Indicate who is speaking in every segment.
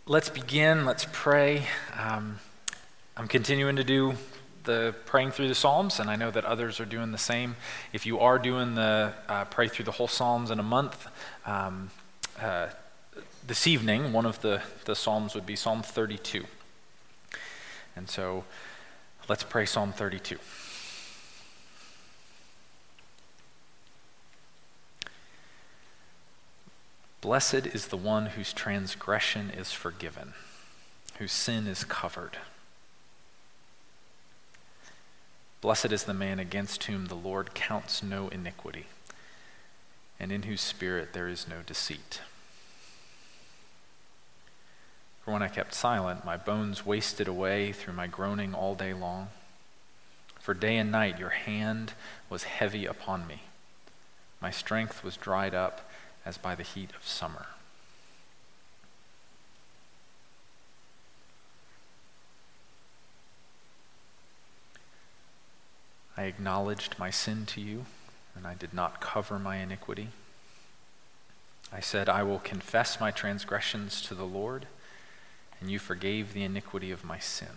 Speaker 1: Let's begin. Let's pray. I'm continuing to do the praying through the Psalms, and I know that others are doing the same. If you are doing the pray through the whole Psalms in a month, this evening, one of the Psalms would be Psalm 32. And so let's pray Psalm 32. Blessed is the one whose transgression is forgiven, whose sin is covered. Blessed is the man against whom the Lord counts no iniquity, and in whose spirit there is no deceit. For when I kept silent, my bones wasted away through my groaning all day long. For day and night your hand was heavy upon me. My strength was dried up as by the heat of summer. I acknowledged my sin to you, and I did not cover my iniquity. I said, I will confess my transgressions to the Lord, and you forgave the iniquity of my sin.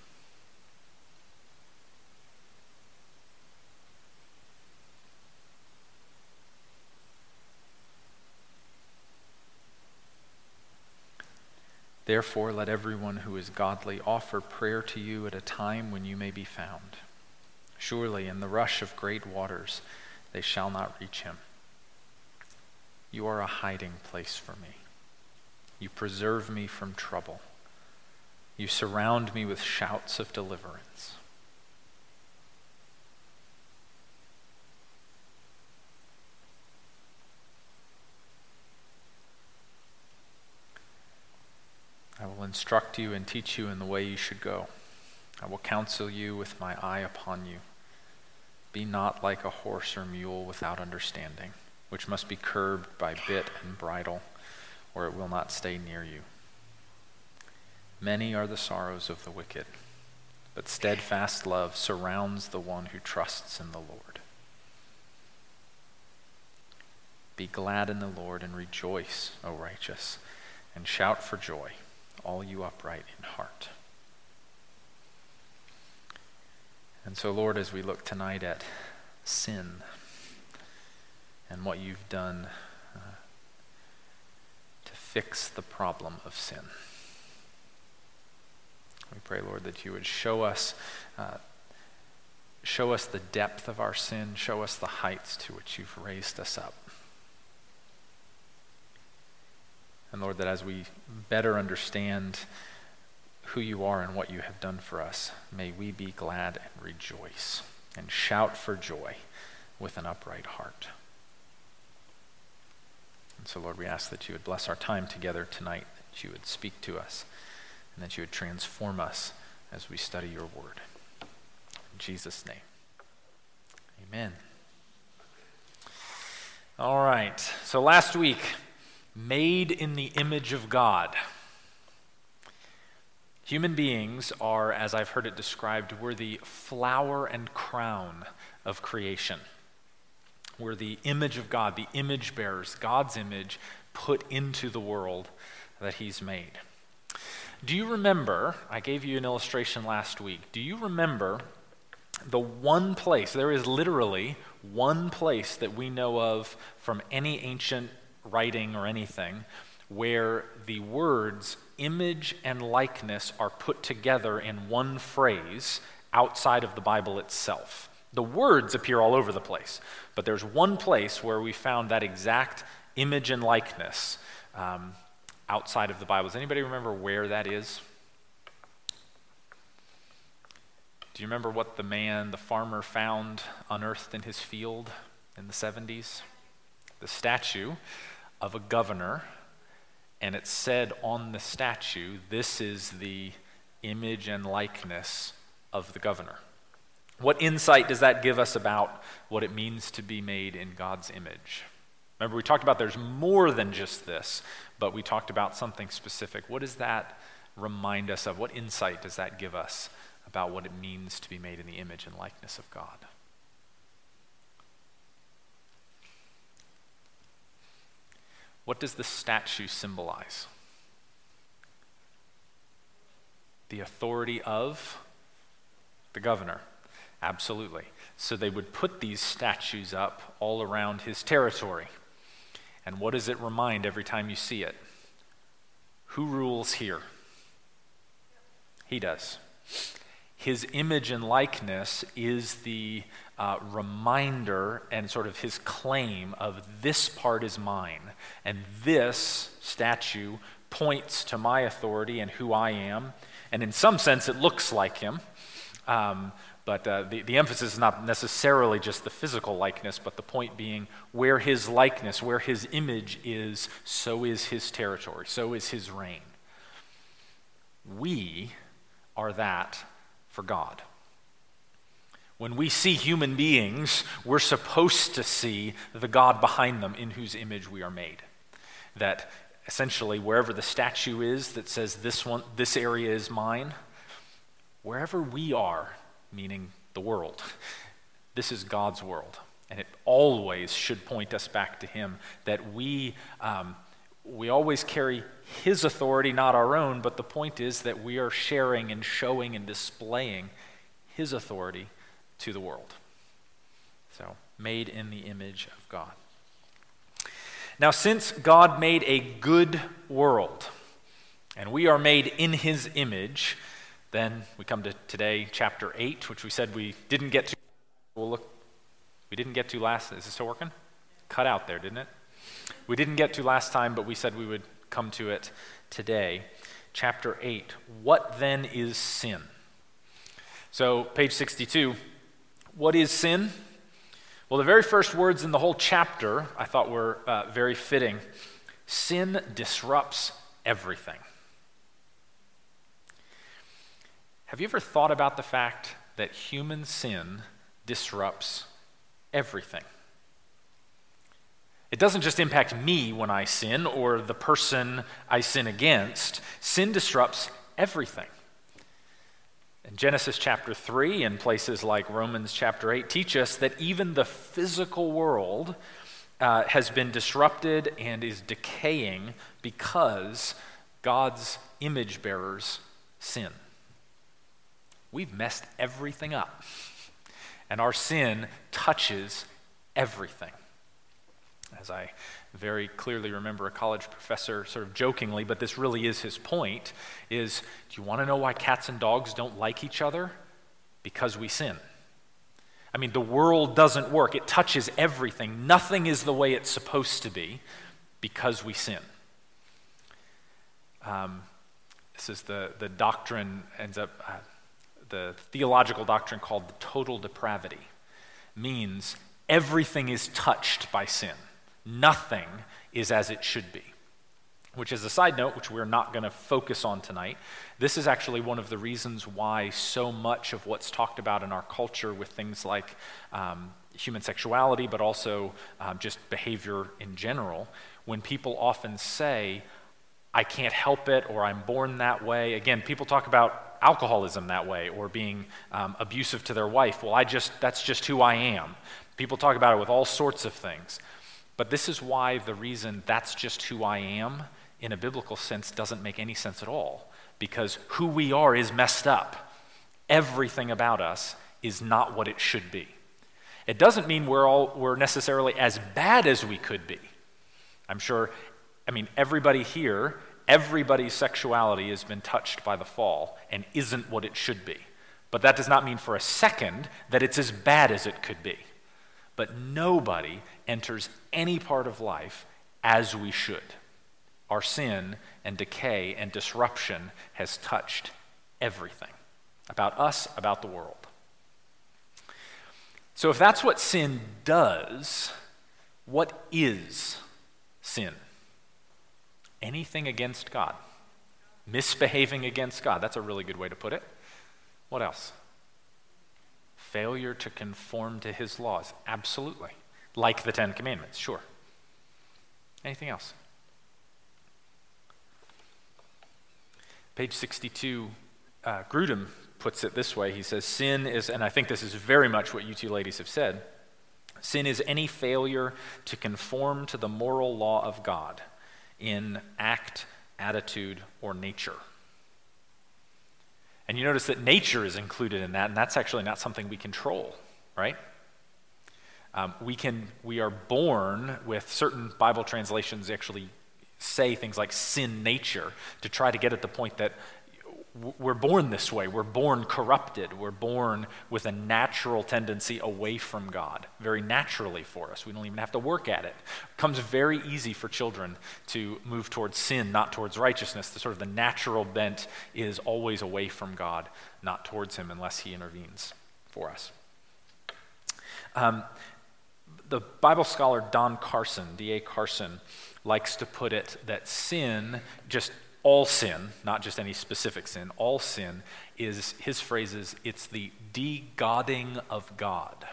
Speaker 1: Therefore, let everyone who is godly offer prayer to you at a time when you may be found. Surely in the rush of great waters they shall not reach him. You are a hiding place for me. You preserve me from trouble. You surround me with shouts of deliverance. I will instruct you and teach you in the way you should go. I will counsel you with my eye upon you. Be not like a horse or mule without understanding, which must be curbed by bit and bridle, or it will not stay near you. Many are the sorrows of the wicked, but steadfast love surrounds the one who trusts in the Lord. Be glad in the Lord and rejoice, O righteous, and shout for joy, all you upright in heart. And so, Lord, as we look tonight at sin and what you've done to fix the problem of sin, we pray, Lord, that you would show us the depth of our sin, show us the heights to which you've raised us up. And Lord, that as we better understand who you are and what you have done for us, may we be glad and rejoice and shout for joy with an upright heart. And so, Lord, we ask that you would bless our time together tonight, that you would speak to us, and that you would transform us as we study your word. In Jesus' name, amen. All right, so last week, made in the image of God. Human beings are, as I've heard it described, we're the flower and crown of creation. We're the image of God, the image bearers, God's image put into the world that he's made. Do you remember, I gave you an illustration last week, do you remember the one place, there is literally one place that we know of from any ancient writing or anything, where the words image and likeness are put together in one phrase outside of the Bible itself. The words appear all over the place, but there's one place where we found that exact image and likeness outside of the Bible. Does anybody remember where that is? Do you remember what the farmer found unearthed in his field in the 70s? The statue of a governor, and it said on the statue, this is the image and likeness of the governor. What insight does that give us about what it means to be made in God's image? Remember, we talked about there's more than just this, but we talked about something specific. What does that remind us of? What insight does that give us about what it means to be made in the image and likeness of God? What does the statue symbolize? the authority of the governor. Absolutely. So they would put these statues up all around his territory. And what does it remind every time you see it? Who rules here? He does. His image and likeness is the reminder and sort of his claim of this part is mine. And this statue points to my authority and who I am. And in some sense, it looks like him. But the emphasis is not necessarily just the physical likeness, but the point being where his likeness, where his image is, so is his territory, so is his reign. We are that for God. When we see human beings, we're supposed to see the God behind them in whose image we are made. That essentially wherever the statue is that says this area is mine, wherever we are, meaning the world, this is God's world. And it always should point us back to him, that we always carry his authority, not our own, but the point is that we are sharing and showing and displaying his authority to the world. So, made in the image of God. Now, since God made a good world, and we are made in his image, then we come to today, chapter 8, which we said we didn't get to. We didn't get to last. Is this still working? Cut out there, didn't it? We didn't get to last time, but we said we would come to it today. Chapter 8. What then is sin? So, page 62. What is sin? Well, the very first words in the whole chapter I thought were very fitting. Sin disrupts everything. Have you ever thought about the fact that human sin disrupts everything? It doesn't just impact me when I sin or the person I sin against. Sin disrupts everything. And Genesis chapter 3 and places like Romans chapter 8 teach us that even the physical world has been disrupted and is decaying because God's image bearers sin. We've messed everything up, and our sin touches everything. As I very clearly remember a college professor sort of jokingly, but this really is his point, is, do you want to know why cats and dogs don't like each other? Because we sin. I mean, the world doesn't work. It touches everything. Nothing is the way it's supposed to be because we sin. This is the doctrine, ends up, the theological doctrine called the total depravity. Means everything is touched by sin. Nothing is as it should be. Which is a side note, which we're not going to focus on tonight. This is actually one of the reasons why so much of what's talked about in our culture with things like human sexuality, but also just behavior in general, when people often say, I can't help it, or I'm born that way. Again, people talk about alcoholism that way, or being abusive to their wife. Well, that's just who I am. People talk about it with all sorts of things. But this is why the reason that's just who I am, in a biblical sense, doesn't make any sense at all. Because who we are is messed up. Everything about us is not what it should be. It doesn't mean we're necessarily as bad as we could be. I'm sure, everybody here, everybody's sexuality has been touched by the fall and isn't what it should be. But that does not mean for a second that it's as bad as it could be. But nobody enters any part of life as we should. Our sin and decay and disruption has touched everything about us, about the world. So if that's what sin does, what is sin? Anything against God. Misbehaving against God. That's a really good way to put it. What else? Failure to conform to his laws. Absolutely. Like the Ten Commandments, sure. Anything else? Page 62, Grudem puts it this way. He says, sin is, and I think this is very much what you two ladies have said, sin is any failure to conform to the moral law of God in act, attitude, or nature. And you notice that nature is included in that, and that's actually not something we control, right? We are born with certain Bible translations actually say things like sin nature to try to get at the point that we're born this way. We're born corrupted. We're born with a natural tendency away from God, very naturally for us. We don't even have to work at it. It comes very easy for children to move towards sin, not towards righteousness. The natural bent is always away from God, not towards him unless he intervenes for us. The Bible scholar Don Carson, D.A. Carson, likes to put it that sin, just all sin, not just any specific sin, all sin is, his phrase is, it's the de-godding of God.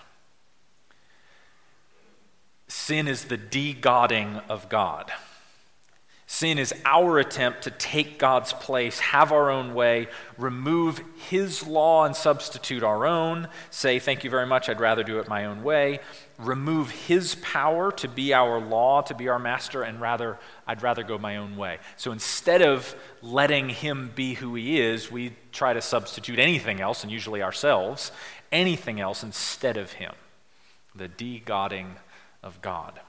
Speaker 1: Sin is the de-godding of God. Sin is our attempt to take God's place, have our own way, remove his law and substitute our own, say, thank you very much, I'd rather do it my own way, remove his power to be our law, to be our master, and I'd rather go my own way. So instead of letting him be who he is, we try to substitute anything else, and usually ourselves, anything else instead of him. The de-godding of God.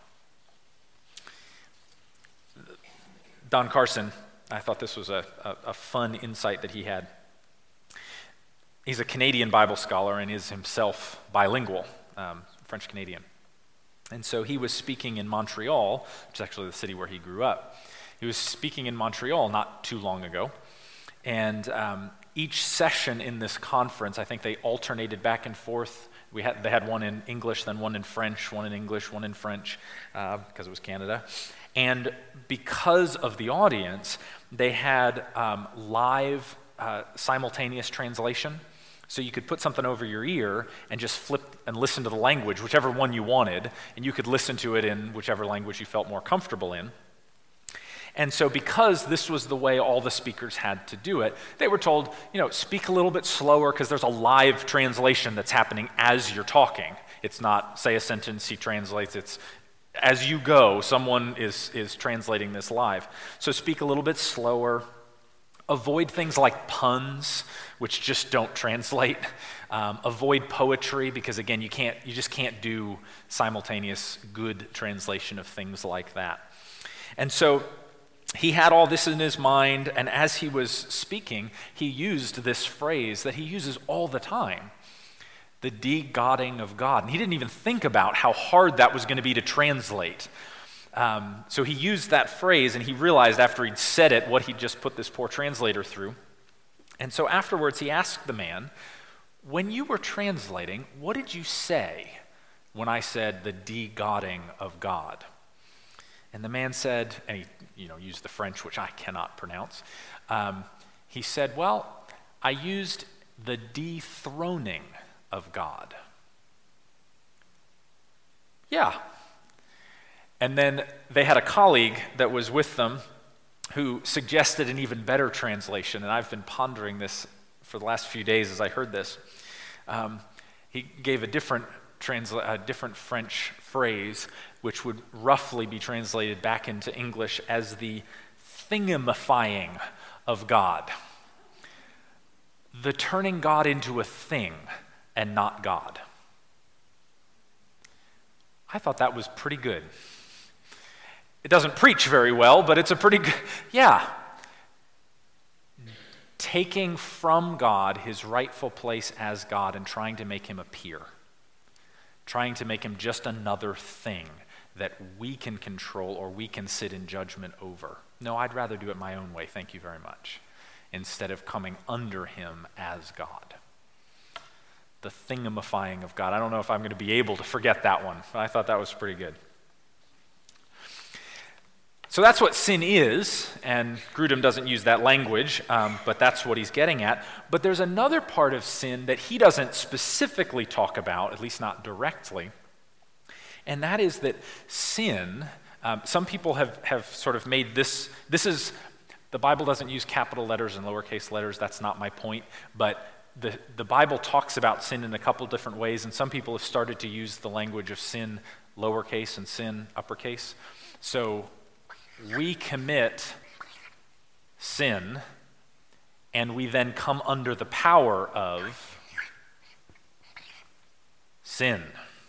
Speaker 1: Don Carson, I thought this was a fun insight that he had. He's a Canadian Bible scholar and is himself bilingual, French-Canadian. And so he was speaking in Montreal, which is actually the city where he grew up. He was speaking in Montreal not too long ago. And each session in this conference, I think they alternated back and forth. They had one in English, then one in French, one in English, one in French, because it was Canada. And because of the audience, they had live simultaneous translation. So you could put something over your ear and just flip and listen to the language, whichever one you wanted, and you could listen to it in whichever language you felt more comfortable in. And so because this was the way all the speakers had to do it, they were told, speak a little bit slower because there's a live translation that's happening as you're talking. It's not, say a sentence, he translates, it's as you go, someone is translating this live. So speak a little bit slower. Avoid things like puns, which just don't translate. Avoid poetry, because again, you just can't do simultaneous good translation of things like that. And so he had all this in his mind, and as he was speaking, he used this phrase that he uses all the time. The de-godding of God. And he didn't even think about how hard that was going to be to translate. So he used that phrase, and he realized after he'd said it what he'd just put this poor translator through. And so afterwards he asked the man, when you were translating, what did you say when I said the de-godding of God? And the man said, and he used the French, which I cannot pronounce. He said, well, I used the dethroning of God. Yeah. And then they had a colleague that was with them who suggested an even better translation, and I've been pondering this for the last few days as I heard this. He gave a different French phrase, which would roughly be translated back into English as the thingamifying of God. The turning God into a thing and not God. I thought that was pretty good. It doesn't preach very well, but it's a pretty good, yeah. Taking from God his rightful place as God and trying to make him appear. Trying to make him just another thing that we can control or we can sit in judgment over. No, I'd rather do it my own way, thank you very much, instead of coming under him as God. The thingamifying of God. I don't know if I'm going to be able to forget that one, but I thought that was pretty good. So that's what sin is, and Grudem doesn't use that language, but that's what he's getting at. But there's another part of sin that he doesn't specifically talk about, at least not directly, and that is that sin, some people have sort of made this is, the Bible doesn't use capital letters and lowercase letters, that's not my point, but the Bible talks about sin in a couple different ways, and some people have started to use the language of sin lowercase and sin uppercase. So we commit sin and we then come under the power of sin.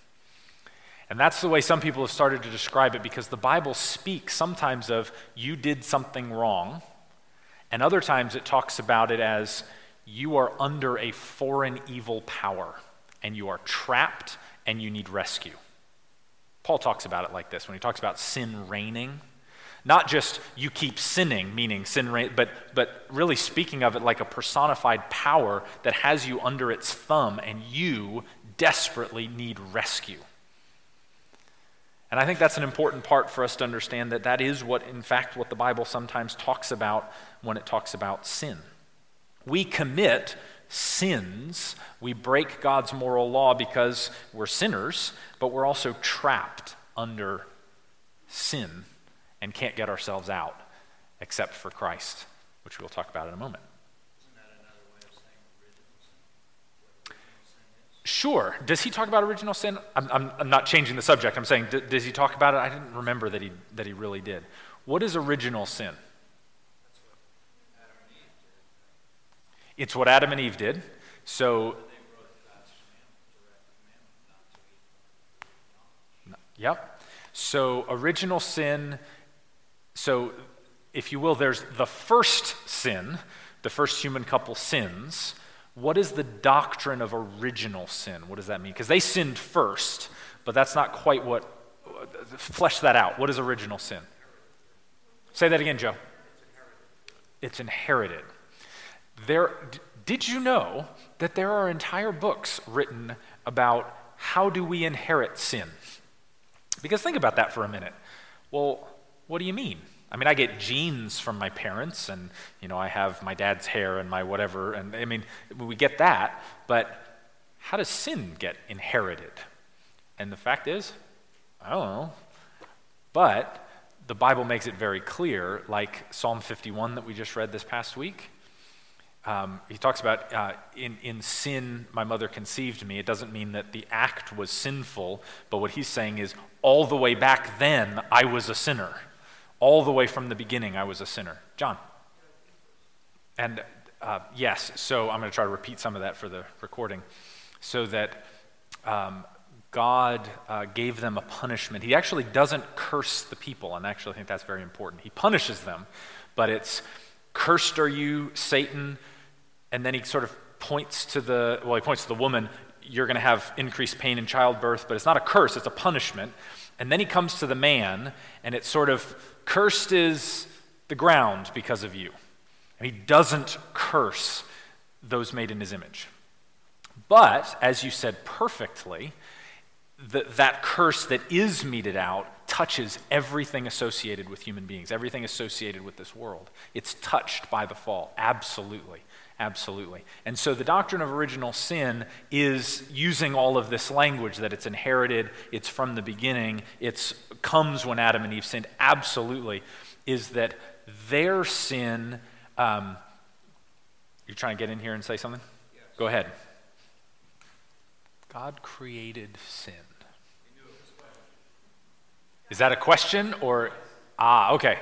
Speaker 1: And that's the way some people have started to describe it, because the Bible speaks sometimes of you did something wrong, and other times it talks about it as you are under a foreign evil power, and you are trapped, and you need rescue. Paul talks about it like this when he talks about sin reigning. Not just you keep sinning, meaning sin reign, but really speaking of it like a personified power that has you under its thumb, and you desperately need rescue. And I think that's an important part for us to understand, that is what, in fact, what the Bible sometimes talks about when it talks about sin. We commit sins, we break God's moral law because we're sinners, but we're also trapped under sin and can't get ourselves out except for Christ, which we'll talk about in a moment.
Speaker 2: Isn't that another way of saying original sin? What original sin is?
Speaker 1: Sure. Does he talk about original sin? I'm not changing the subject. I'm saying, does he talk about it? I didn't remember that he really did. What is original sin?
Speaker 2: That's what Adam and Eve did.
Speaker 1: It's what Adam and Eve did. So,
Speaker 2: They broke God's direct commandment not to eat from the knowledge.
Speaker 1: yep. So original sin, so if you will, there's the first sin, the first human couple sins. What is the doctrine of original sin? What does that mean? Because they sinned first, but that's not quite what, flesh that out. What is original sin? Say that again, Joe. It's inherited. Did you know that there are entire books written about how do we inherit sin? Because think about that for a minute. Well, what do you mean? I mean, I get genes from my parents, and, I have my dad's hair and my whatever, and I mean, we get that, but how does sin get inherited? And the fact is, I don't know. But the Bible makes it very clear, like Psalm 51 that we just read this past week. He talks about, in sin my mother conceived me. It doesn't mean that the act was sinful, but what he's saying is all the way back then I was a sinner. All the way from the beginning I was a sinner. John? And yes, so I'm going to try to repeat some of that for the recording. So that God gave them a punishment. He actually doesn't curse the people, and actually I think that's very important. He punishes them, but it's, cursed are you, Satan, and then he sort of points to the woman, you're going to have increased pain in childbirth, but it's not a curse, it's a punishment. And then he comes to the man, and it's sort of, cursed is the ground because of you. And he doesn't curse those made in his image. But, as you said perfectly, that curse that is meted out touches everything associated with human beings, everything associated with this world. It's touched by the fall, absolutely. Absolutely. And so the doctrine of original sin is using all of this language that it's inherited, it's from the beginning, it comes when Adam and Eve sinned, absolutely, is that their sin, you're trying to get in here and say something?
Speaker 2: Yes.
Speaker 1: Go ahead. God created sin.
Speaker 2: He knew it was a question.
Speaker 1: Is that a question or, okay.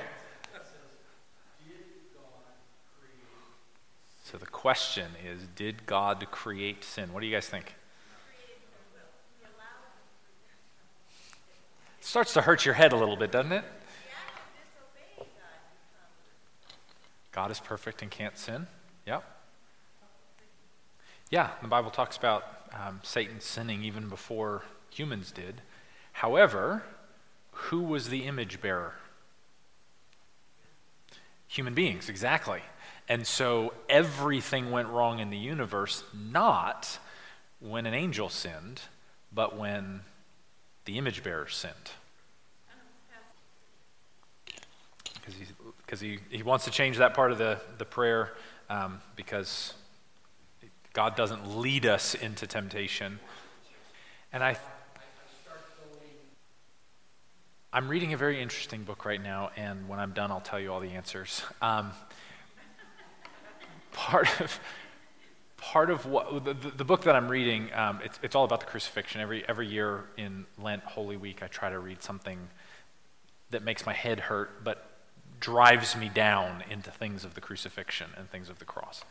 Speaker 1: So the question is, did God create sin? What do you guys think? It starts to hurt your head a little bit, doesn't it? God is perfect and can't sin. Yep. Yeah, the Bible talks about Satan sinning even before humans did. However, who was the image bearer? Human beings, exactly. And so everything went wrong in the universe, not when an angel sinned, but when the image bearer sinned. Because he wants to change that part of the prayer because God doesn't lead us into temptation. And I'm reading a very interesting book right now, and when I'm done, I'll tell you all the answers. Part of what the book that I'm reading, it's all about the crucifixion. Every year in Lent, Holy Week, I try to read something that makes my head hurt, but drives me down into things of the crucifixion and things of the cross.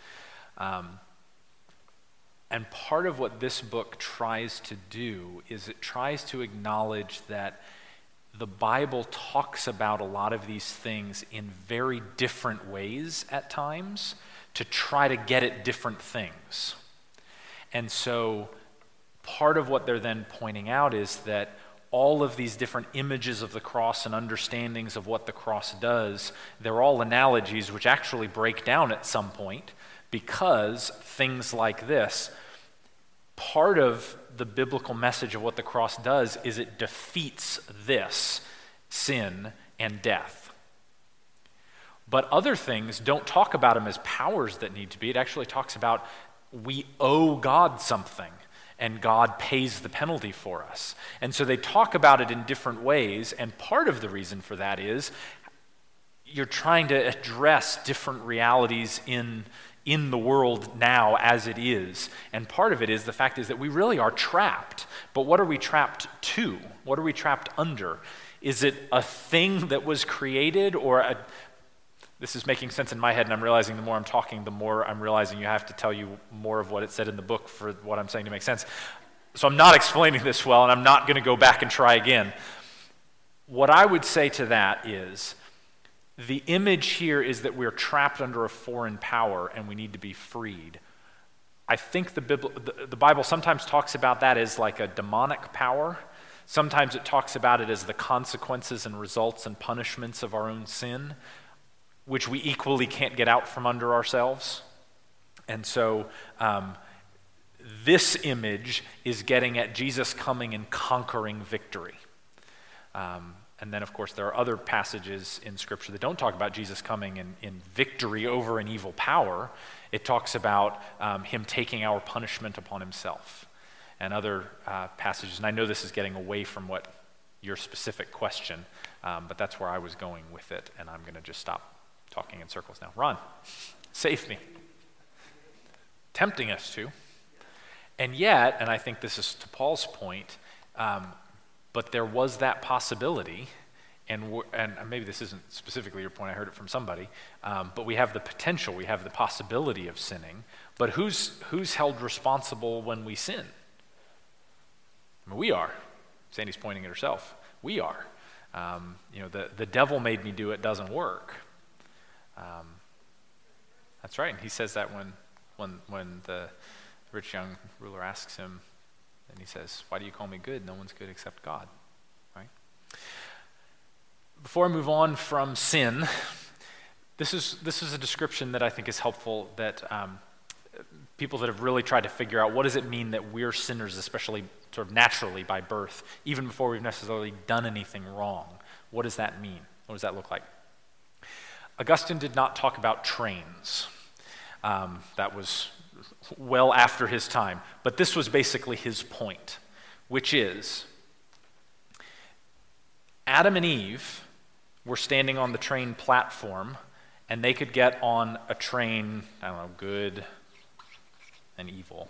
Speaker 1: And part of what this book tries to do is it tries to acknowledge that the Bible talks about a lot of these things in very different ways at times to try to get at different things. And so part of what they're then pointing out is that all of these different images of the cross and understandings of what the cross does, they're all analogies which actually break down at some point, because things like this, part of the biblical message of what the cross does is it defeats this sin and death. But other things don't talk about them as powers that need to be. It actually talks about we owe God something, and God pays the penalty for us. And so they talk about it in different ways, and part of the reason for that is you're trying to address different realities in the world now as it is. And part of it is the fact is that we really are trapped. But what are we trapped to? What are we trapped under? Is it a thing that was created, or this is making sense in my head, and I'm realizing the more I'm talking, the more I'm realizing you have to tell you more of what it said in the book for what I'm saying to make sense. So I'm not explaining this well, and I'm not going to go back and try again. What I would say to that is, the image here is that we're trapped under a foreign power and we need to be freed. I think the Bible sometimes talks about that as like a demonic power. Sometimes it talks about it as the consequences and results and punishments of our own sin, which we equally can't get out from under ourselves. And so this image is getting at Jesus coming and conquering victory. And then, of course, there are other passages in Scripture that don't talk about Jesus coming in victory over an evil power. It talks about him taking our punishment upon himself, and other passages. And I know this is getting away from what your specific question, but that's where I was going with it, and I'm going to just stop talking in circles now. Ron, save me. Tempting us to. And yet, and I think this is to Paul's point, but there was that possibility, and maybe this isn't specifically your point, I heard it from somebody, but we have the potential, we have the possibility of sinning, but who's held responsible when we sin? I mean, we are. Sandy's pointing at herself. We are. The devil made me do it doesn't work. That's right, and he says that when the rich young ruler asks him, and he says, "Why do you call me good? No one's good except God." Right? Before I move on from sin, this is a description that I think is helpful, that people that have really tried to figure out what does it mean that we're sinners, especially sort of naturally by birth, even before we've necessarily done anything wrong. What does that mean? What does that look like? Augustine did not talk about trains. That was well after his time. But this was basically his point, which is Adam and Eve were standing on the train platform, and they could get on a train, I don't know, good and evil.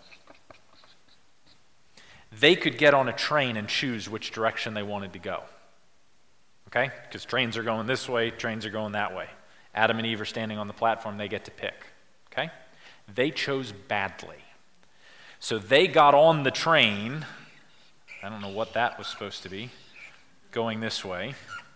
Speaker 1: They could get on a train and choose which direction they wanted to go. Okay? Because trains are going this way, trains are going that way. Adam and Eve are standing on the platform, they get to pick. Okay? They chose badly. So they got on the train, I don't know what that was supposed to be, going this way.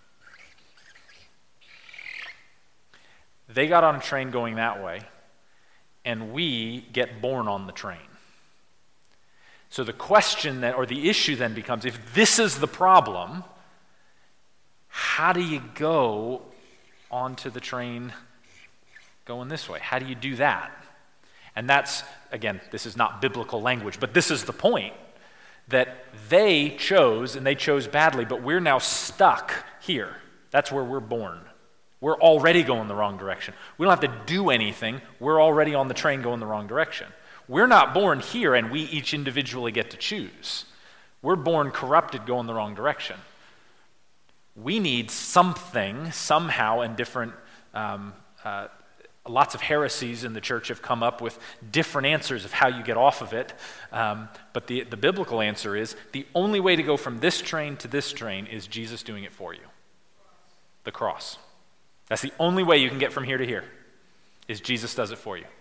Speaker 1: They got on a train going that way, and we get born on the train. So the question then, or the issue then becomes, if this is the problem, how do you go onto the train going this way? How do you do that? And that's, again, this is not biblical language, but this is the point, that they chose, and they chose badly, but we're now stuck here. That's where we're born. We're already going the wrong direction. We don't have to do anything. We're already on the train going the wrong direction. We're not born here and we each individually get to choose. We're born corrupted going the wrong direction. We need something, somehow, and different, lots of heresies in the church have come up with different answers of how you get off of it. But the biblical answer is, the only way to go from this train to this train is Jesus doing it for you. The cross. That's the only way you can get from here to here, is Jesus does it for you.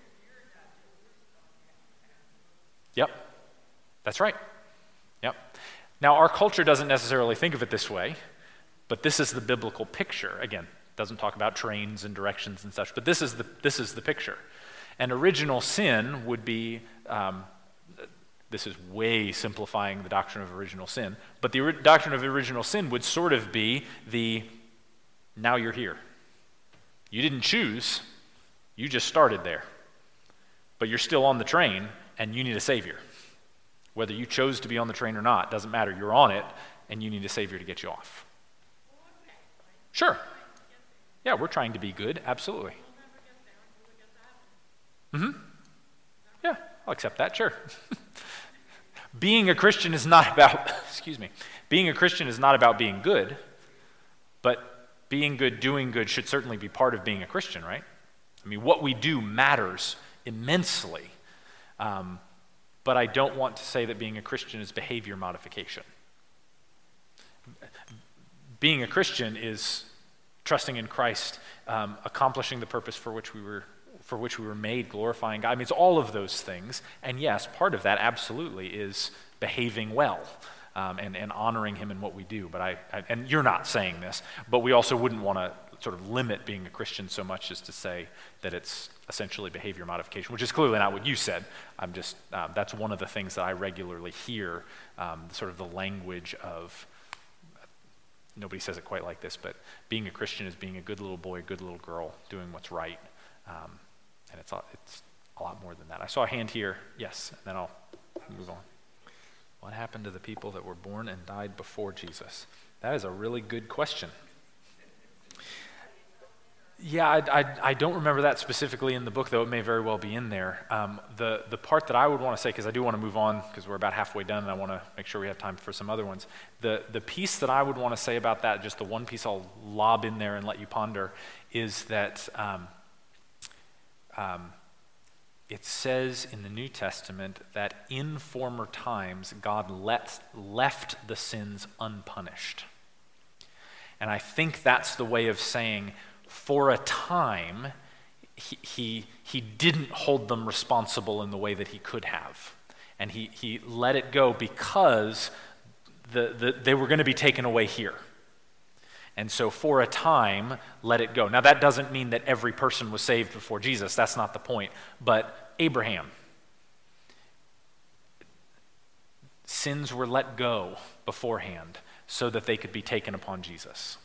Speaker 1: Yep, that's right. Yep. Now, our culture doesn't necessarily think of it this way, but this is the biblical picture. Again, it doesn't talk about trains and directions and such, but this is the picture. And original sin would be, this is way simplifying the doctrine of original sin, but the doctrine of original sin would sort of be now you're here. You didn't choose, you just started there. But you're still on the train, and you need a Savior. Whether you chose to be on the train or not, doesn't matter. You're on it, and you need a Savior to get you off. Sure. Yeah, we're trying to be good, absolutely. Yeah, I'll accept that, sure. Being a Christian is not about, being a Christian is not about being good, but being good, doing good should certainly be part of being a Christian, right? I mean, what we do matters immensely. But I don't want to say that being a Christian is behavior modification. Being a Christian is trusting in Christ, accomplishing the purpose for which we were made, glorifying God. I mean, it's all of those things. And yes, part of that absolutely is behaving well and honoring him in what we do. But and you're not saying this, but we also wouldn't want to sort of limit being a Christian so much as to say that it's essentially behavior modification, which is clearly not what you said. I'm just, that's one of the things that I regularly hear, sort of the language of, nobody says it quite like this, but being a Christian is being a good little boy, a good little girl, doing what's right. And it's a lot more than that. I saw a hand here, yes, and then I'll move on. What happened to the people that were born and died before Jesus? That is a really good question. Yeah, I don't remember that specifically in the book, though it may very well be in there. The part that I would want to say, because I do want to move on, because we're about halfway done, and I want to make sure we have time for some other ones. The piece that I would want to say about that, just the one piece I'll lob in there and let you ponder, is that it says in the New Testament that in former times God left the sins unpunished. And I think that's the way of saying, for a time, he didn't hold them responsible in the way that he could have. And he let it go because they were going to be taken away here. And so for a time, let it go. Now that doesn't mean that every person was saved before Jesus. That's not the point. But Abraham, sins were let go beforehand so that they could be taken upon Jesus.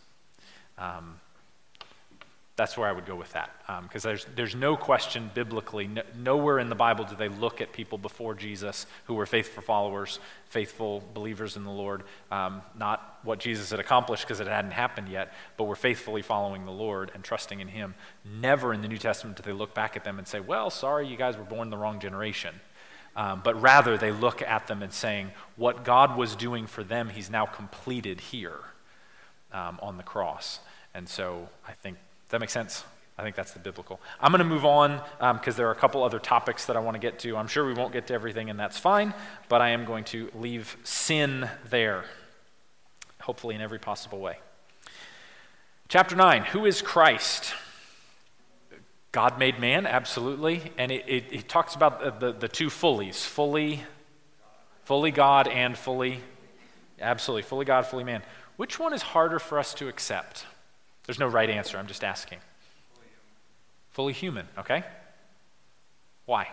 Speaker 1: That's where I would go with that, because there's no question biblically, nowhere in the Bible do they look at people before Jesus who were faithful followers, faithful believers in the Lord, not what Jesus had accomplished because it hadn't happened yet, but were faithfully following the Lord and trusting in him. Never in the New Testament do they look back at them and say, well, sorry, you guys were born the wrong generation. But rather they look at them and saying, what God was doing for them, he's now completed here on the cross. And so I think, does that make sense? I think that's the biblical. I'm going to move on because there are a couple other topics that I want to get to. I'm sure we won't get to everything, and that's fine, but I am going to leave sin there, hopefully in every possible way. Chapter 9, who is Christ? God made man, absolutely, and it talks about the two fullies, fully God and fully God, fully man. Which one is harder for us to accept? There's no right answer, I'm just asking. Fully human, okay? Why?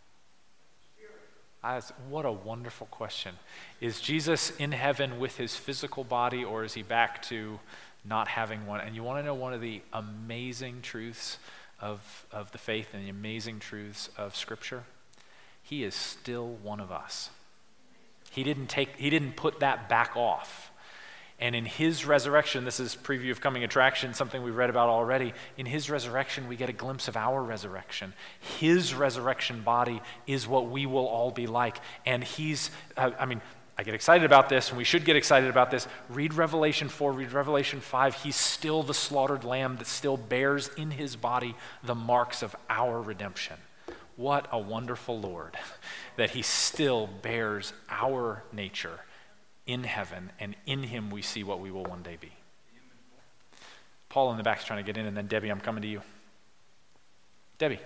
Speaker 1: What a wonderful question. Is Jesus in heaven with his physical body, or is he back to not having one? And you want to know one of the amazing truths of the faith and the amazing truths of Scripture? He is still one of us. He didn't put that back off. And in his resurrection, this is preview of coming attraction, something we've read about already. In his resurrection, we get a glimpse of our resurrection. His resurrection body is what we will all be like. And I get excited about this, and we should get excited about this. Read Revelation 4, read Revelation 5. He's still the slaughtered lamb that still bears in his body the marks of our redemption. What a wonderful Lord that he still bears our nature in heaven, and in him we see what we will one day be. Paul in the back's trying to get in, and then Debbie, I'm coming to you. Debbie.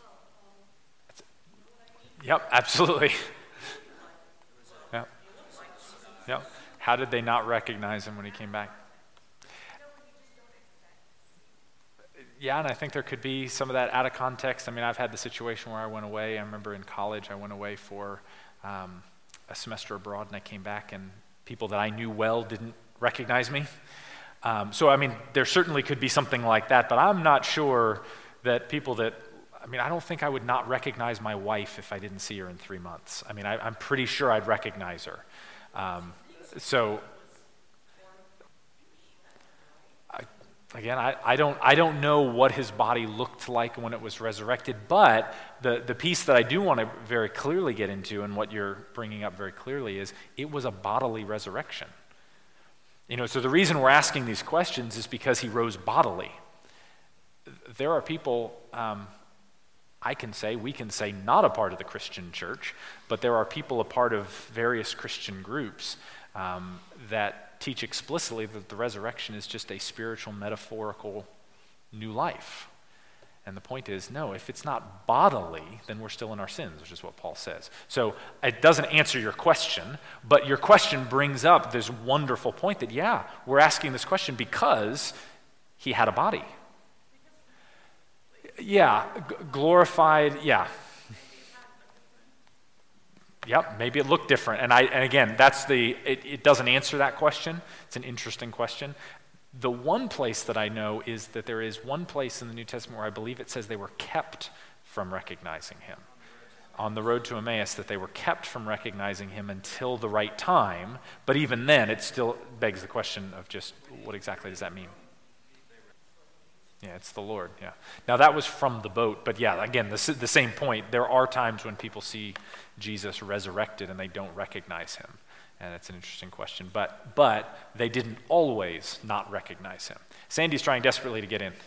Speaker 1: Yep, absolutely. Yep. Yep. How did they not recognize him when he came back? Yeah, and I think there could be some of that out of context. I mean, I've had the situation where I went away. I remember in college, I went away for a semester abroad, and I came back, and people that I knew well didn't recognize me. So, I mean, there certainly could be something like that, but I'm not sure that people that, I mean, I don't think I would not recognize my wife if I didn't see her in 3 months. I mean, I'm pretty sure I'd recognize her. Again, I don't know what his body looked like when it was resurrected, but the piece that I do want to very clearly get into, and what you're bringing up very clearly, is it was a bodily resurrection. So the reason we're asking these questions is because he rose bodily. There are people, we can say not a part of the Christian church, but there are people a part of various Christian groups that teach explicitly that the resurrection is just a spiritual, metaphorical new life. And the point is, no, if it's not bodily, then we're still in our sins, which is what Paul says. So it doesn't answer your question, but your question brings up this wonderful point that, yeah, we're asking this question because he had a body. Yeah, glorified, yeah. Yep, maybe it looked different. And again, it doesn't answer that question. It's an interesting question. The one place that I know is that there is one place in the New Testament where I believe it says they were kept from recognizing him. On the road to Emmaus, that they were kept from recognizing him until the right time. But even then, it still begs the question of just what exactly does that mean? Yeah, it's the Lord, yeah. Now that was from the boat, but yeah, again, the same point. There are times when people see Jesus resurrected and they don't recognize him. And it's an interesting question. But they didn't always not recognize him. Sandy's trying desperately to get in.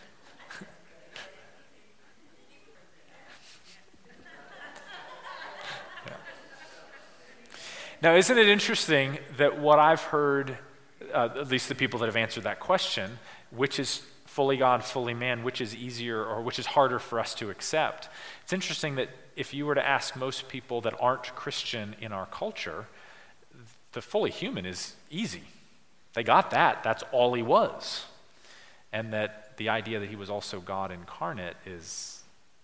Speaker 1: Yeah. Now, isn't it interesting that what I've heard, at least the people that have answered that question, which is fully God, fully man, which is easier or which is harder for us to accept? It's interesting that if you were to ask most people that aren't Christian in our culture, the fully human is easy. They got that. That's all he was. And that the idea that he was also God incarnate is...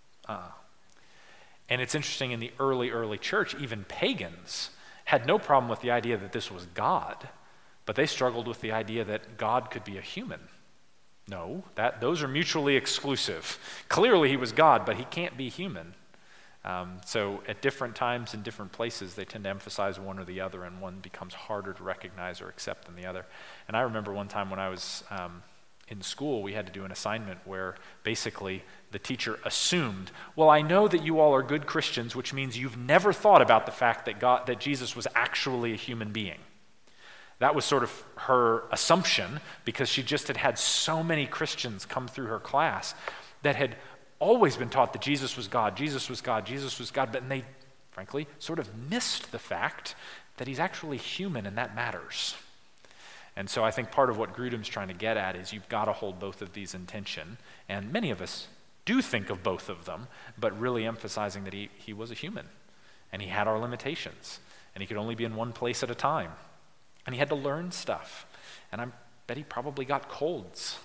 Speaker 1: And it's interesting, in the early church, even pagans had no problem with the idea that this was God, but they struggled with the idea that God could be a human. No, those are mutually exclusive. Clearly he was God, but he can't be human. So at different times in different places, they tend to emphasize one or the other, and one becomes harder to recognize or accept than the other. And I remember one time when I was in school, we had to do an assignment where basically the teacher assumed, well, I know that you all are good Christians, which means you've never thought about the fact that Jesus was actually a human being. That was sort of her assumption, because she just had so many Christians come through her class that had always been taught that Jesus was God, Jesus was God, Jesus was God, but they, frankly, sort of missed the fact that he's actually human, and that matters. And so I think part of what Grudem's trying to get at is you've got to hold both of these in tension, and many of us do think of both of them, but really emphasizing that he was a human, and he had our limitations, and he could only be in one place at a time. And he had to learn stuff. And I bet he probably got colds.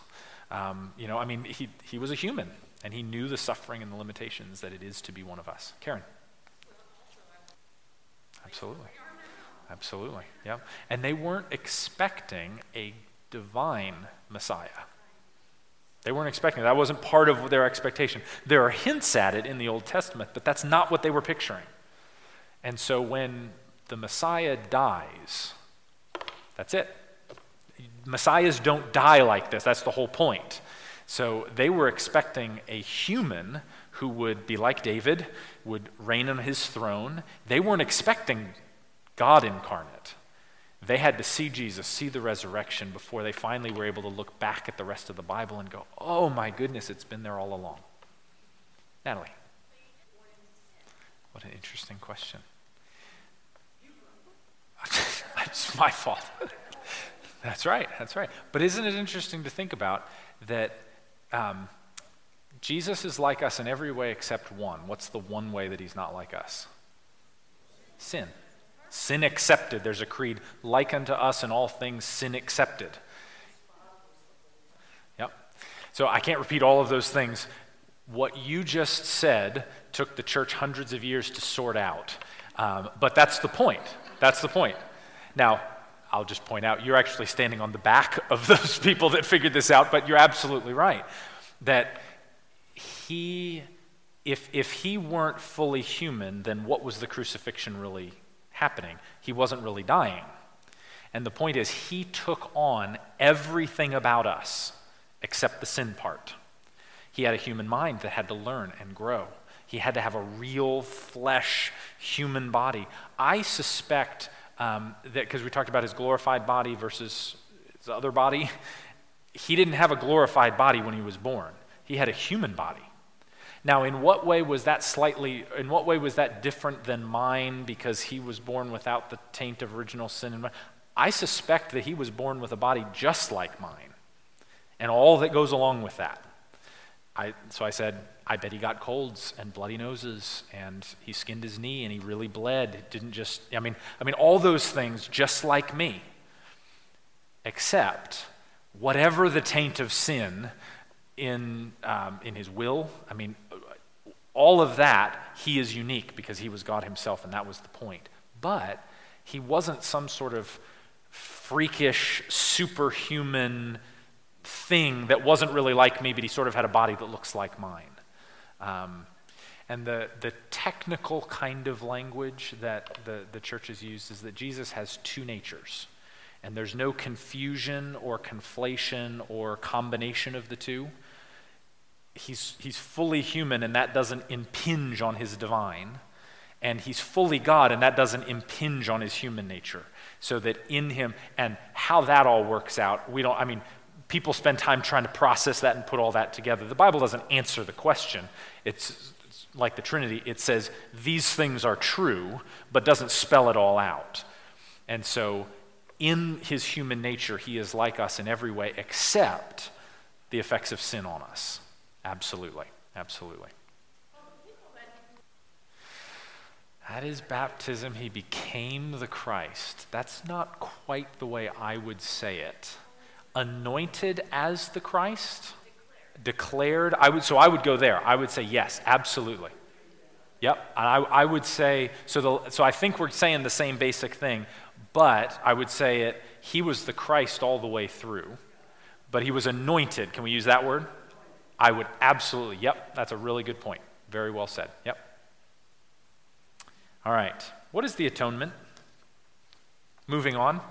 Speaker 1: He was a human, and he knew the suffering and the limitations that it is to be one of us. Karen. Absolutely. Yeah. And they weren't expecting a divine Messiah. They weren't expecting it. That wasn't part of their expectation. There are hints at it in the Old Testament, but that's not what they were picturing. And so when the Messiah dies, that's it. Messiahs don't die like this. That's the whole point. So they were expecting a human who would be like David, would reign on his throne. They weren't expecting God incarnate. They had to see Jesus, see the resurrection, before they finally were able to look back at the rest of the Bible and go, oh my goodness, it's been there all along. Natalie. What an interesting question. It's my fault. That's right, that's right. But isn't it interesting to think about that Jesus is like us in every way except one. What's the one way that he's not like us? Sin. Sin accepted. There's a creed, like unto us in all things, sin accepted. Yep. So I can't repeat all of those things. What you just said took the church hundreds of years to sort out. But that's the point. That's the point. Now, I'll just point out, you're actually standing on the back of those people that figured this out, but you're absolutely right. That if he weren't fully human, then what was the crucifixion really happening? He wasn't really dying. And the point is, he took on everything about us except the sin part. He had a human mind that had to learn and grow. He had to have a real flesh human body. I suspect that, because we talked about his glorified body versus his other body, he didn't have a glorified body when he was born. He had a human body. Now, in what way was that different than mine because he was born without the taint of original sin? I suspect that he was born with a body just like mine and all that goes along with that. So I said, I bet he got colds and bloody noses and he skinned his knee and he really bled. It didn't just, I mean, all those things just like me. Except whatever the taint of sin in his will, all of that, he is unique because he was God himself, and that was the point. But he wasn't some sort of freakish, superhuman thing that wasn't really like me, but he sort of had a body that looks like mine. And the technical kind of language that the church has used is that Jesus has two natures, and there's no confusion or conflation or combination of the two. He's fully human, and that doesn't impinge on his divine. And he's fully God, and that doesn't impinge on his human nature. So that in him, and how that all works out, people spend time trying to process that and put all that together. The Bible doesn't answer the question. It's like the Trinity. It says these things are true, but doesn't spell it all out. And so in his human nature, he is like us in every way except the effects of sin on us. Absolutely, absolutely. At his baptism, he became the Christ. That's not quite the way I would say it. Anointed as the Christ? Declared? I would go there. I would say yes, absolutely. Yep, I would say, so I think we're saying the same basic thing, but I would say it, he was the Christ all the way through, but he was anointed. Can we use that word? I would absolutely, yep, that's a really good point. Very well said, yep. All right, what is the atonement? Moving on.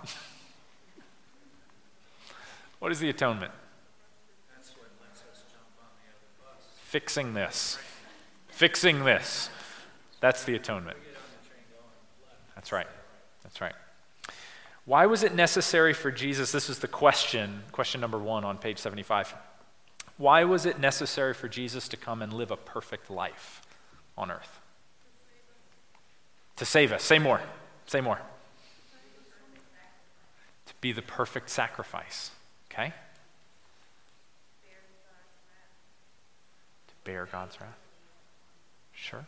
Speaker 1: What is the atonement?
Speaker 2: That's what lets us jump on the other bus.
Speaker 1: Fixing this. Fixing this. That's the atonement.
Speaker 2: We get on the train going left.
Speaker 1: That's right. That's right. Why was it necessary for Jesus? This is the question number 1 on page 75. Why was it necessary for Jesus to come and live a perfect life on earth? To save us. Say more. Say more. To be the perfect sacrifice. Okay? To bear God's wrath. Sure.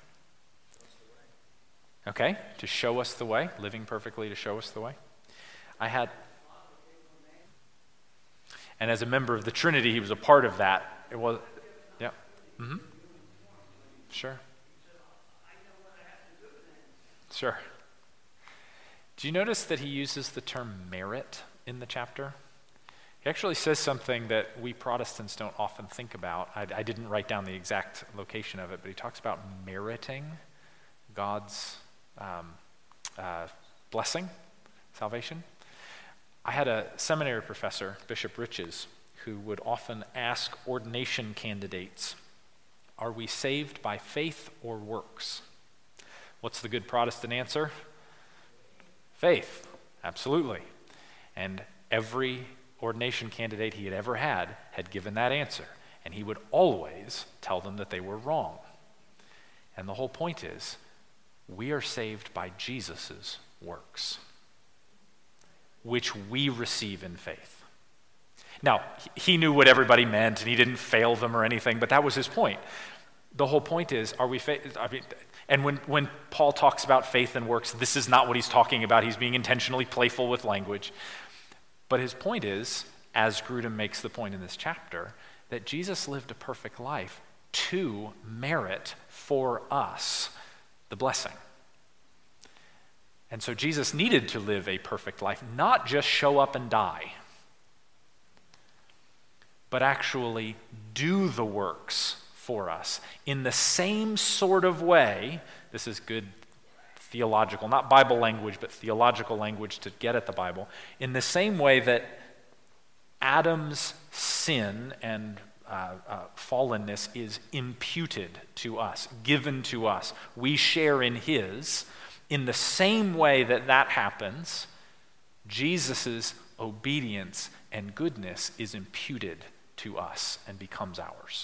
Speaker 1: Okay, to show us the way, living perfectly to show us the way. And as a member of the Trinity, he was a part of that. It was, yeah. Mm-hmm. Sure. Sure. Do you notice that he uses the term merit in the chapter? He actually says something that we Protestants don't often think about. I didn't write down the exact location of it, but he talks about meriting God's blessing, salvation. I had a seminary professor, Bishop Riches, who would often ask ordination candidates, are we saved by faith or works? What's the good Protestant answer? Faith, absolutely. And every ordination candidate he had ever had given that answer. And he would always tell them that they were wrong. And the whole point is, we are saved by Jesus' works. which we receive in faith. Now, he knew what everybody meant, and he didn't fail them or anything, but that was his point. The whole point is, are we and when Paul talks about faith and works, this is not what he's talking about. He's being intentionally playful with language. But his point is, as Grudem makes the point in this chapter, that Jesus lived a perfect life to merit for us the blessing. And so Jesus needed to live a perfect life, not just show up and die, but actually do the works for us in the same sort of way. This is good theological, not Bible language, but theological language to get at the Bible. In the same way that Adam's sin and fallenness is imputed to us, given to us. We share in his. In the same way that that happens, Jesus' obedience and goodness is imputed to us and becomes ours.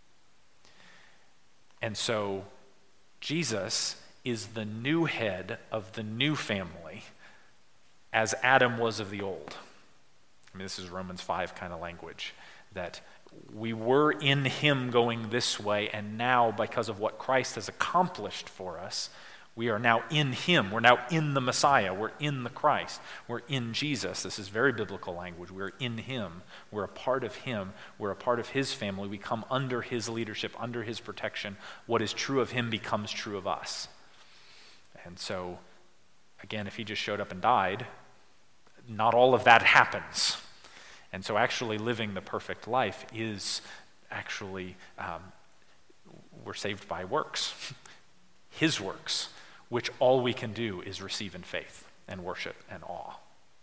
Speaker 1: And so Jesus is the new head of the new family, as Adam was of the old. I mean, this is Romans 5 kind of language, that we were in him going this way, and now, because of what Christ has accomplished for us, we are now in him. We're now in the Messiah. We're in the Christ. We're in Jesus. This is very biblical language. We're in him. We're a part of him. We're a part of his family. We come under his leadership, under his protection. What is true of him becomes true of us. And so, again, if he just showed up and died, not all of that happens. And so actually living the perfect life is actually, we're saved by works, his works, which all we can do is receive in faith and worship and awe.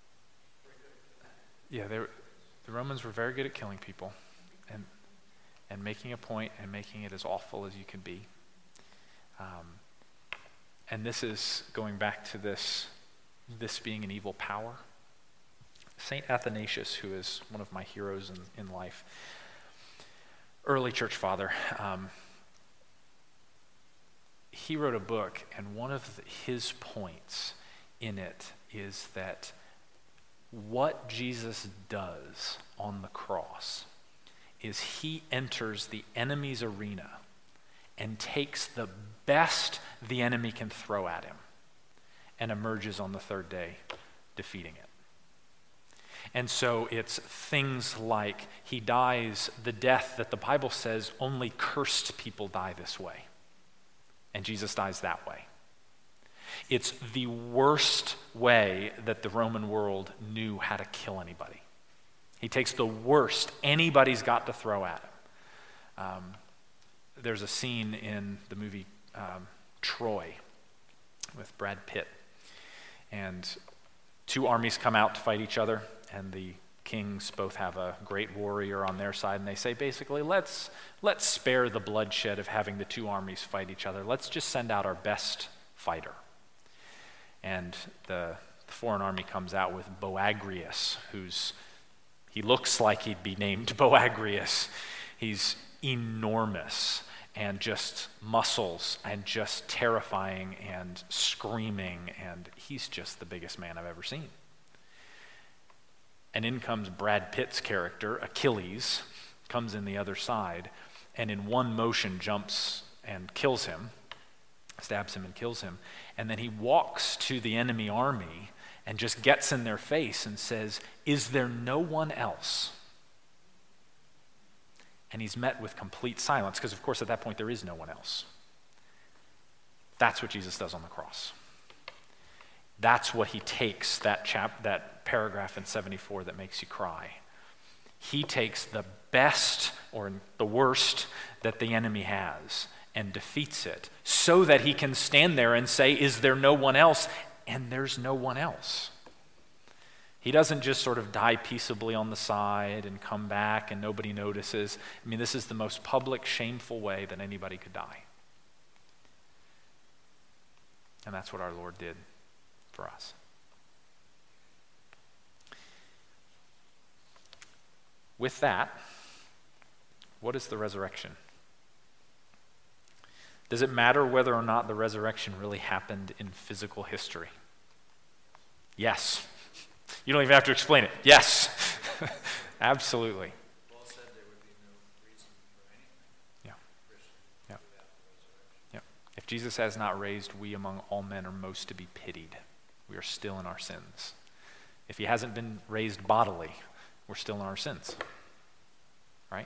Speaker 1: Yeah, the Romans were very good at killing people and making a point and making it as awful as you can be. And this is going back to this being an evil power. St. Athanasius, who is one of my heroes in life, early church father, he wrote a book, and one of his points in it is that what Jesus does on the cross is he enters the enemy's arena and takes the best the enemy can throw at him and emerges on the third day defeating it. And so it's things like he dies the death that the Bible says only cursed people die this way. And Jesus dies that way. It's the worst way that the Roman world knew how to kill anybody. He takes the worst anybody's got to throw at him. There's a scene in the movie Troy with Brad Pitt. And two armies come out to fight each other. And the kings both have a great warrior on their side, and they say basically, let's spare the bloodshed of having the two armies fight each other. Let's just send out our best fighter. And the foreign army comes out with Boagrius, he looks like he'd be named Boagrius. He's enormous and just muscles and just terrifying and screaming, and he's just the biggest man I've ever seen. And in comes Brad Pitt's character, Achilles, comes in the other side, and in one motion jumps and kills him, stabs him and kills him. And then he walks to the enemy army and just gets in their face and says, "Is there no one else?" And he's met with complete silence, because of course at that point there is no one else. That's what Jesus does on the cross. That's what he takes, that paragraph in 74 that makes you cry. He takes the best or the worst that the enemy has and defeats it so that he can stand there and say, "Is there no one else?" And there's no one else. He doesn't just sort of die peaceably on the side and come back and nobody notices. I mean, this is the most public, shameful way that anybody could die. And that's what our Lord did for us. With that, what is the resurrection? Does it matter whether or not the resurrection really happened in physical history? Yes. You don't even have to explain it. Yes. Absolutely.
Speaker 2: Paul said there would be no reason for anything.
Speaker 1: Yeah.
Speaker 2: Christian
Speaker 1: Yeah.
Speaker 2: without the resurrection.
Speaker 1: Yep. If Jesus has not raised, we among all men are most to be pitied. We are still in our sins. If he hasn't been raised bodily, we're still in our sins. Right?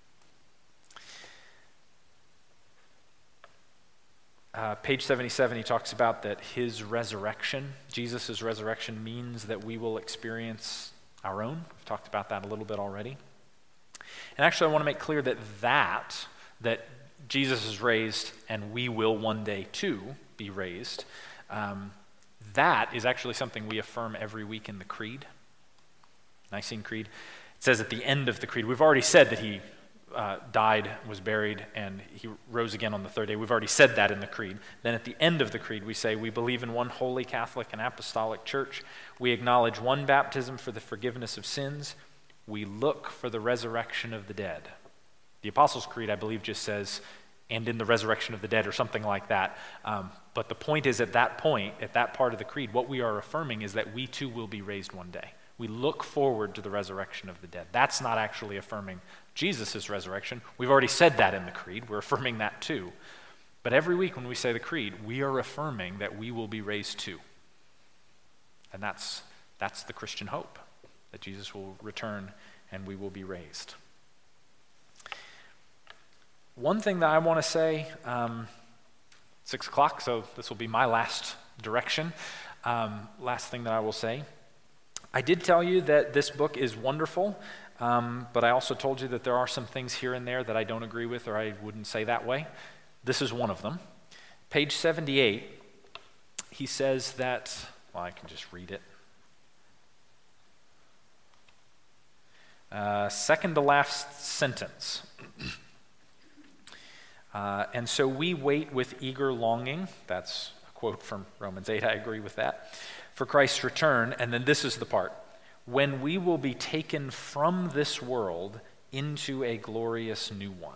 Speaker 1: Page 77, he talks about that his resurrection, Jesus' resurrection, means that we will experience our own. We've talked about that a little bit already. And actually, I want to make clear that Jesus is raised and we will one day too be raised, that is actually something we affirm every week in the Creed, Nicene Creed. It says at the end of the Creed, we've already said that he died, was buried, and he rose again on the third day. We've already said that in the Creed. Then at the end of the Creed, we say, we believe in one holy Catholic and Apostolic Church. We acknowledge one baptism for the forgiveness of sins. We look for the resurrection of the dead. The Apostles' Creed, I believe, just says, and in the resurrection of the dead, or something like that. But the point is, at that point, at that part of the Creed, what we are affirming is that we too will be raised one day. We look forward to the resurrection of the dead. That's not actually affirming Jesus' resurrection. We've already said that in the Creed. We're affirming that too. But every week when we say the Creed, we are affirming that we will be raised too. And that's the Christian hope, that Jesus will return and we will be raised. One thing that I want to say, 6 o'clock, so this will be my last direction. Last thing that I will say. I did tell you that this book is wonderful, but I also told you that there are some things here and there that I don't agree with, or I wouldn't say that way. This is one of them. Page 78, he says that, well, I can just read it. Second to last sentence. And so we wait with eager longing. That's a quote from Romans 8. I agree with that. For Christ's return. And then this is the part. When we will be taken from this world into a glorious new one.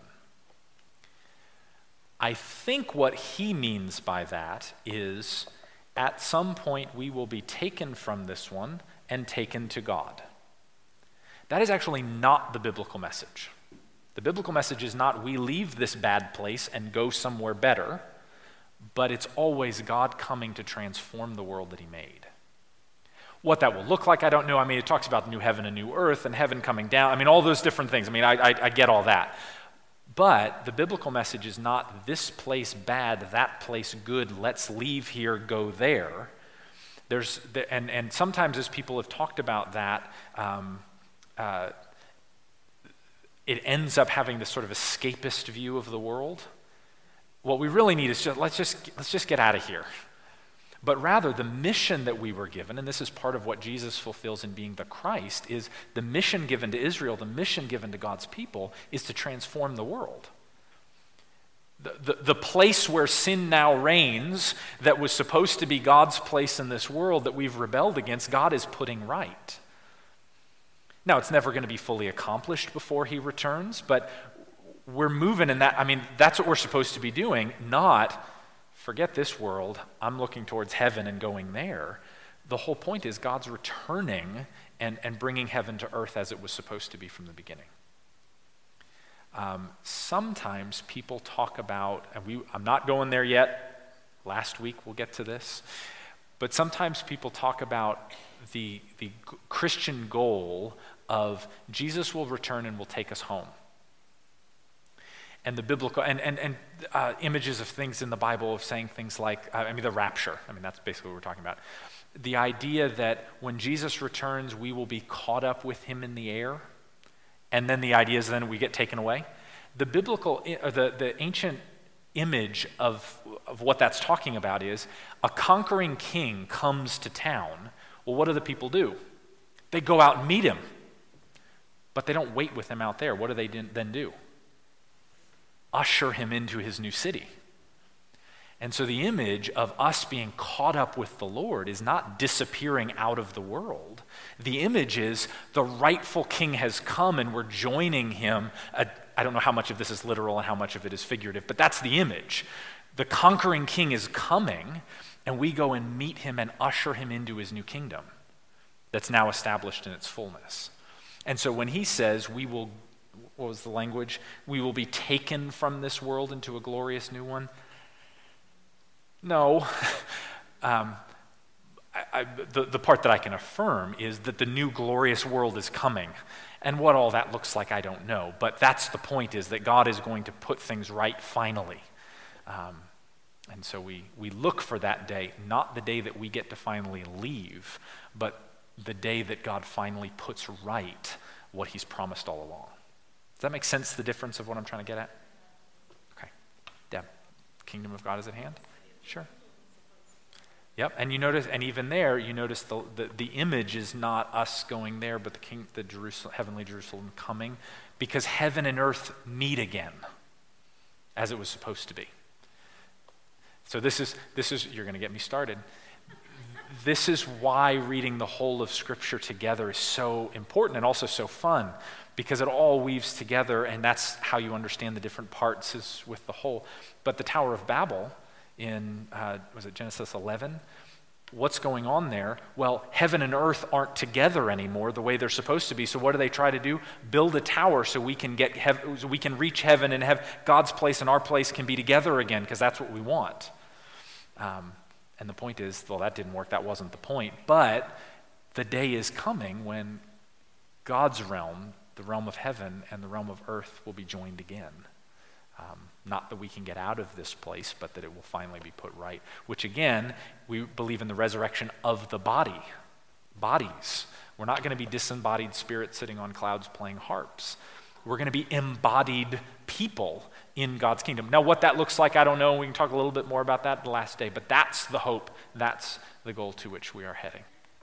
Speaker 1: I think what he means by that is at some point we will be taken from this one and taken to God. That is actually not the biblical message. The biblical message is not we leave this bad place and go somewhere better, but it's always God coming to transform the world that he made. What that will look like, I don't know. I mean, it talks about the new heaven and new earth and heaven coming down. I mean, all those different things. I mean, I get all that. But the biblical message is not this place bad, that place good, let's leave here, go there. And sometimes as people have talked about that, it ends up having this sort of escapist view of the world. What we really need is let's just get out of here. But rather, the mission that we were given, and this is part of what Jesus fulfills in being the Christ, is the mission given to Israel, the mission given to God's people, is to transform the world. The place where sin now reigns, that was supposed to be God's place in this world that we've rebelled against, God is putting right. Now, it's never going to be fully accomplished before he returns, but we're moving in that. I mean, that's what we're supposed to be doing, not forget this world, I'm looking towards heaven and going there. The whole point is God's returning and bringing heaven to earth as it was supposed to be from the beginning. Sometimes people talk about, and I'm not going there yet, last week we'll get to this, but sometimes people talk about the Christian goal of Jesus will return and will take us home. And the biblical, and images of things in the Bible of saying things like, the rapture. I mean, that's basically what we're talking about. The idea that when Jesus returns, we will be caught up with him in the air. And then the idea is then we get taken away. The biblical, or the ancient image of what that's talking about is a conquering king comes to town. Well, what do the people do? They go out and meet him. But they don't wait with him out there. What do they then do? Usher him into his new city. And so the image of us being caught up with the Lord is not disappearing out of the world. The image is the rightful king has come and we're joining him. I don't know how much of this is literal and how much of it is figurative, but that's the image. The conquering king is coming and we go and meet him and usher him into his new kingdom. that's now established in its fullness. And so when he says what was the language? We will be taken from this world into a glorious new one. No. The part that I can affirm is that the new glorious world is coming. And what all that looks like, I don't know. But that's the point, is that God is going to put things right finally. And so we look for that day, not the day that we get to finally leave, but the day that God finally puts right what he's promised all along. Does that make sense, the difference of what I'm trying to get at? Okay. Deb, kingdom of God is at hand? Sure. Yep, and you notice, and even there, you notice the image is not us going there, but the heavenly Jerusalem coming, because heaven and earth meet again, as it was supposed to be. So this is you're going to get me started. This is why reading the whole of Scripture together is so important and also so fun, because it all weaves together, and that's how you understand the different parts is with the whole. But the Tower of Babel in, was it Genesis 11? What's going on there? Well, heaven and earth aren't together anymore the way they're supposed to be. So what do they try to do? Build a tower so we can so we can reach heaven and have God's place and our place can be together again, because that's what we want. And the point is, well, that didn't work. That wasn't the point. But the day is coming when God's realm, the realm of heaven and the realm of earth, will be joined again. Not that we can get out of this place, but that it will finally be put right. Which again, we believe in the resurrection of the bodies. We're not going to be disembodied spirits sitting on clouds playing harps. We're going to be embodied people in God's kingdom. Now, what that looks like, I don't know. We can talk a little bit more about that the last day, but that's the hope. That's the goal to which we are heading.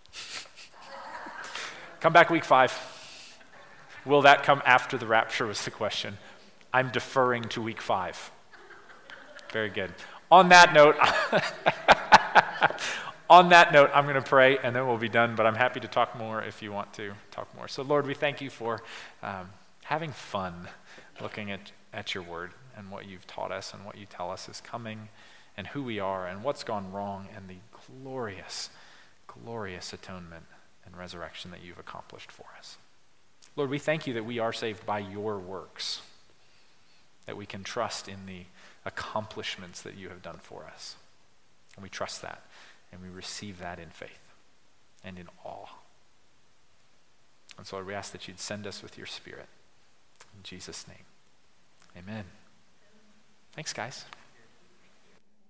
Speaker 1: Come back week 5. Will that come after the rapture was the question. I'm deferring to week 5. Very good. On that note, I'm going to pray and then we'll be done, but I'm happy to talk more if you want to talk more. So Lord, we thank you for having fun looking at your word and what you've taught us and what you tell us is coming and who we are and what's gone wrong and the glorious, glorious atonement and resurrection that you've accomplished for us. Lord, we thank you that we are saved by your works, that we can trust in the accomplishments that you have done for us. And we trust that, and we receive that in faith and in awe. And so Lord, we ask that you'd send us with your Spirit. In Jesus' name, amen. Thanks, guys.